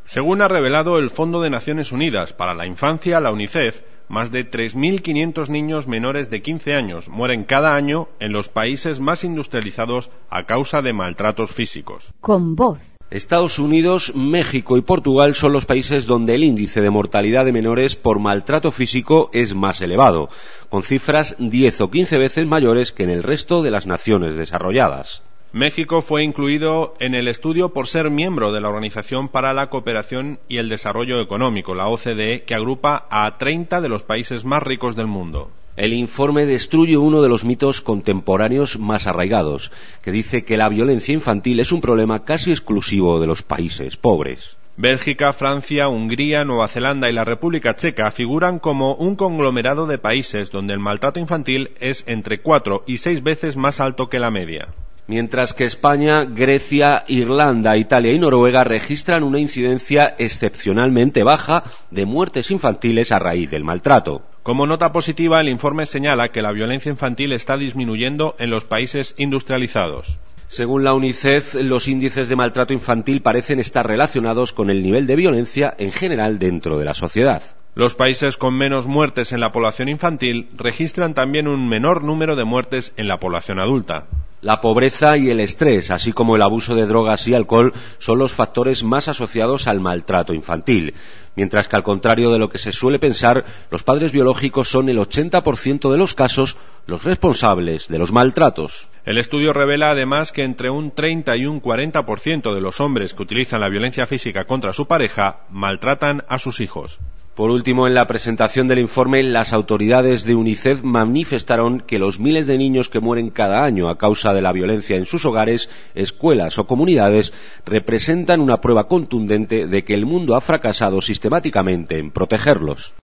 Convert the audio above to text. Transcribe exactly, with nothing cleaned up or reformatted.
Según ha revelado el Fondo de Naciones Unidas para la Infancia, la UNICEF, más de tres mil quinientos niños menores de quince años mueren cada año en los países más industrializados a causa de maltratos físicos. Con voz. Estados Unidos, México y Portugal son los países donde el índice de mortalidad de menores por maltrato físico es más elevado, con cifras diez o quince veces mayores que en el resto de las naciones desarrolladas. México fue incluido en el estudio por ser miembro de la Organización para la Cooperación y el Desarrollo Económico, la O C D E, que agrupa a treinta de los países más ricos del mundo. El informe destruye uno de los mitos contemporáneos más arraigados, que dice que la violencia infantil es un problema casi exclusivo de los países pobres. Bélgica, Francia, Hungría, Nueva Zelanda y la República Checa figuran como un conglomerado de países donde el maltrato infantil es entre cuatro y seis veces más alto que la media. Mientras que España, Grecia, Irlanda, Italia y Noruega registran una incidencia excepcionalmente baja de muertes infantiles a raíz del maltrato. Como nota positiva, el informe señala que la violencia infantil está disminuyendo en los países industrializados. Según la UNICEF, los índices de maltrato infantil parecen estar relacionados con el nivel de violencia en general dentro de la sociedad. Los países con menos muertes en la población infantil registran también un menor número de muertes en la población adulta. La pobreza y el estrés, así como el abuso de drogas y alcohol, son los factores más asociados al maltrato infantil, mientras que al contrario de lo que se suele pensar, los padres biológicos son el ochenta por ciento de los casos los responsables de los maltratos. El estudio revela además que entre un treinta y un cuarenta por ciento de los hombres que utilizan la violencia física contra su pareja maltratan a sus hijos. Por último, en la presentación del informe, las autoridades de UNICEF manifestaron que los miles de niños que mueren cada año a causa de la violencia en sus hogares, escuelas o comunidades representan una prueba contundente de que el mundo ha fracasado sistemáticamente en protegerlos.